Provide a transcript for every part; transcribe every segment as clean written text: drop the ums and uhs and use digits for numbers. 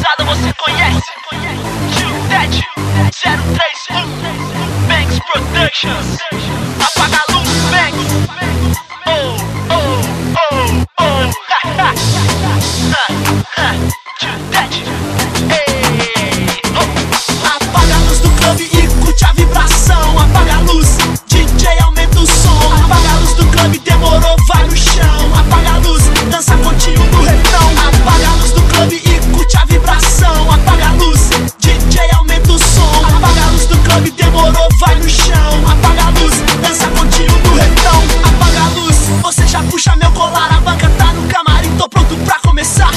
pesada você conhece. Tio Ted 031 Banks Productions. Apaga a luz, Banks. Oh, oh, oh, oh. Tio Ted. Ei, oh. Apaga a luz do clube e curte a vibração. Apaga a luz, DJ aumenta o som. Apaga a luz do clube, demorou, vai no chão. Apaga a luz, dança contigo no refrão. Apaga a luz do clube e curte a vibração. Apaga a luz, DJ aumenta o som. Apaga a luz do clube, demorou, vai no chão. Apaga a luz, dança contigo no refrão. Apaga a luz, você já puxa meu colar. A banca tá no camarim, tô pronto pra começar.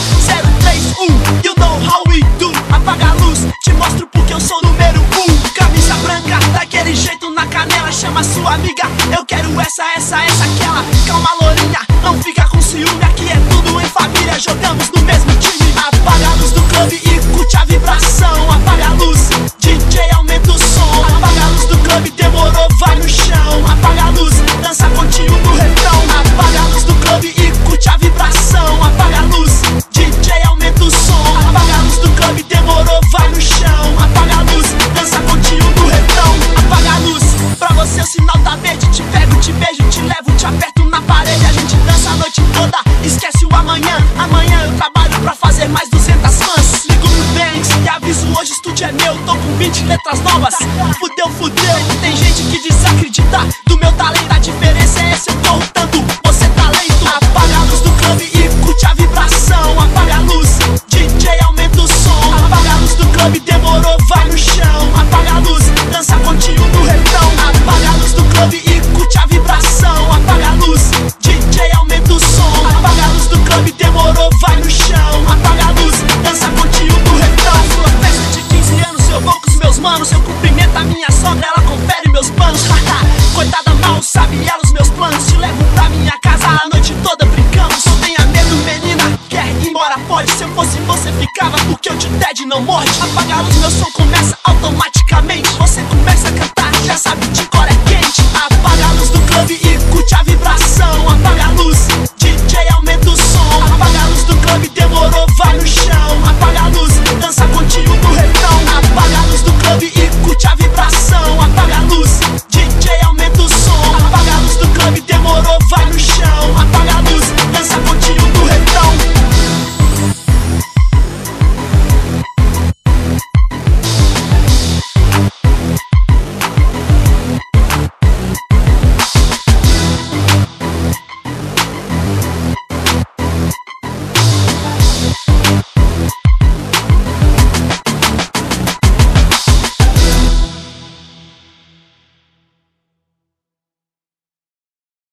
031, you know how we do. Apaga a luz, te mostro porque eu sou número 1. Camisa branca, daquele jeito na canela. Chama sua amiga, eu quero essa, aquela. Calma, lourinha, não fica com ciúme. Aqui é tudo em família, jogamos no mesmo time. Apaga a luz do clube e curte a vibração. Apaga a luz, DJ aumenta o som. Apaga a luz do clube, demorou, vai no chão. Apaga a luz, dança contigo no refrão. Apaga a luz do clube e curte a vibração. Apaga a luz, DJ aumenta o som. Apaga a luz do clube, demorou, vai no chão. Apaga a luz, dança contigo no refrão. Apaga a luz, pra você o sinal tá verde. Te pego, te beijo, te levo, te aperto na parede. A gente dança a noite toda, esquece o amanhã. Amanhã eu trabalho pra fazer mais 200 fãs. Ligo no Banks e aviso, hoje o estúdio é meu. Tô com 20 letras novas, fudeu, fudeu. Tem gente que desacredita do meu talento. A diferença é esse, eu tô tanto, você talento. Apaga a luz do clube e curte a vibração. Apaga a luz, DJ aumenta o som. Apaga a luz do clube, demorou, vai no chão. Apaga a luz, dança contigo no refrão. Apaga a luz do clube e curte a vibração. Apaga a luz, DJ aumenta o som. Apaga a luz do clube, demorou, vai no chão. Apaga a luz, dança contigo no refrão. Sua festa de 15 anos, eu vou com os meus manos. Eu cumprimento a minha sogra, ela confere meus planos. Coitada, mal sabe ela os meus planos. Te levo pra minha casa a noite toda brincamos. Não tenha medo, menina, quer ir embora pode. Se eu fosse você ficava, porque o Tio Ted não morre. Apaga a luz, meu som começa automaticamente. Você começa a cantar, já sabe de